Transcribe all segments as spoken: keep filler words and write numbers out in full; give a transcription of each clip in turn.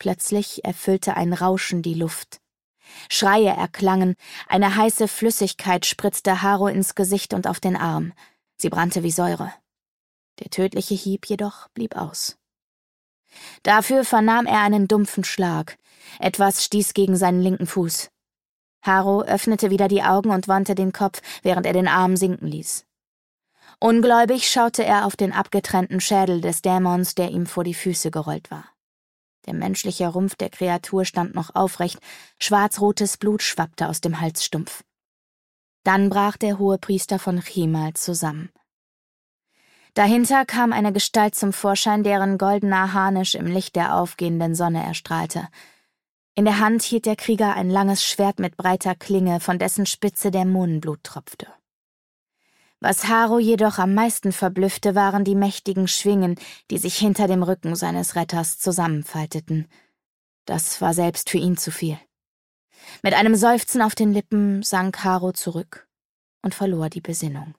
Plötzlich erfüllte ein Rauschen die Luft. Schreie erklangen, eine heiße Flüssigkeit spritzte Harro ins Gesicht und auf den Arm. Sie brannte wie Säure. Der tödliche Hieb jedoch blieb aus. Dafür vernahm er einen dumpfen Schlag. Etwas stieß gegen seinen linken Fuß. Harro öffnete wieder die Augen und wandte den Kopf, während er den Arm sinken ließ. Ungläubig schaute er auf den abgetrennten Schädel des Dämons, der ihm vor die Füße gerollt war. Der menschliche Rumpf der Kreatur stand noch aufrecht, schwarzrotes Blut schwappte aus dem Halsstumpf. Dann brach der Hohepriester von Chimal zusammen. Dahinter kam eine Gestalt zum Vorschein, deren goldener Harnisch im Licht der aufgehenden Sonne erstrahlte. In der Hand hielt der Krieger ein langes Schwert mit breiter Klinge, von dessen Spitze der Mohnenblut tropfte. Was Harro jedoch am meisten verblüffte, waren die mächtigen Schwingen, die sich hinter dem Rücken seines Retters zusammenfalteten. Das war selbst für ihn zu viel. Mit einem Seufzen auf den Lippen sank Harro zurück und verlor die Besinnung.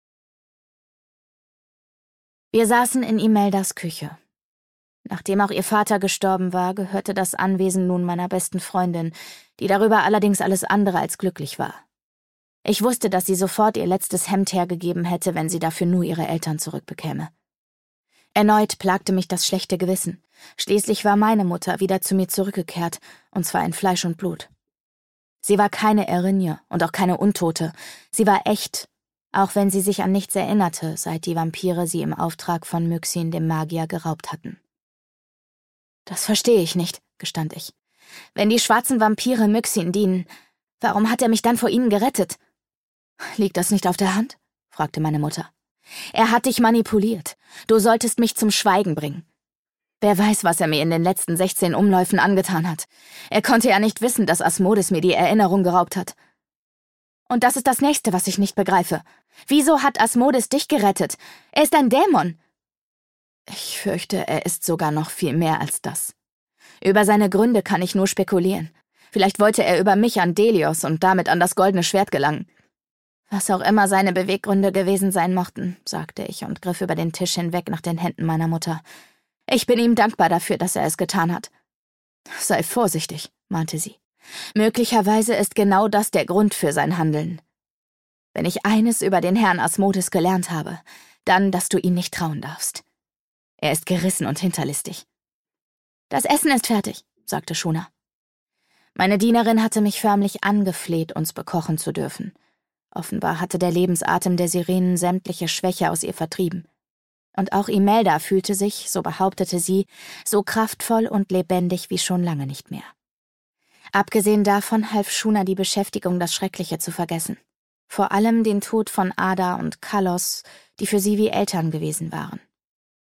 Wir saßen in Imeldas Küche. Nachdem auch ihr Vater gestorben war, gehörte das Anwesen nun meiner besten Freundin, die darüber allerdings alles andere als glücklich war. Ich wusste, dass sie sofort ihr letztes Hemd hergegeben hätte, wenn sie dafür nur ihre Eltern zurückbekäme. Erneut plagte mich das schlechte Gewissen. Schließlich war meine Mutter wieder zu mir zurückgekehrt, und zwar in Fleisch und Blut. Sie war keine Erinje und auch keine Untote. Sie war echt, auch wenn sie sich an nichts erinnerte, seit die Vampire sie im Auftrag von Myxin, dem Magier, geraubt hatten. »Das verstehe ich nicht«, gestand ich. »Wenn die schwarzen Vampire Myxin dienen, warum hat er mich dann vor ihnen gerettet?« »Liegt das nicht auf der Hand?« fragte meine Mutter. »Er hat dich manipuliert. Du solltest mich zum Schweigen bringen. Wer weiß, was er mir in den letzten sechzehn Umläufen angetan hat. Er konnte ja nicht wissen, dass Asmodes mir die Erinnerung geraubt hat. Und das ist das Nächste, was ich nicht begreife. Wieso hat Asmodes dich gerettet? Er ist ein Dämon.« »Ich fürchte, er ist sogar noch viel mehr als das. Über seine Gründe kann ich nur spekulieren. Vielleicht wollte er über mich an Delios und damit an das goldene Schwert gelangen. Was auch immer seine Beweggründe gewesen sein mochten«, sagte ich und griff über den Tisch hinweg nach den Händen meiner Mutter. »Ich bin ihm dankbar dafür, dass er es getan hat.« »Sei vorsichtig«, mahnte sie. »Möglicherweise ist genau das der Grund für sein Handeln. Wenn ich eines über den Herrn Asmodes gelernt habe, dann, dass du ihm nicht trauen darfst. Er ist gerissen und hinterlistig.« »Das Essen ist fertig«, sagte Shuna. Meine Dienerin hatte mich förmlich angefleht, uns bekochen zu dürfen. Offenbar hatte der Lebensatem der Sirenen sämtliche Schwäche aus ihr vertrieben. Und auch Imelda fühlte sich, so behauptete sie, so kraftvoll und lebendig wie schon lange nicht mehr. Abgesehen davon half Shuna die Beschäftigung, das Schreckliche zu vergessen. Vor allem den Tod von Ada und Kalos, die für sie wie Eltern gewesen waren.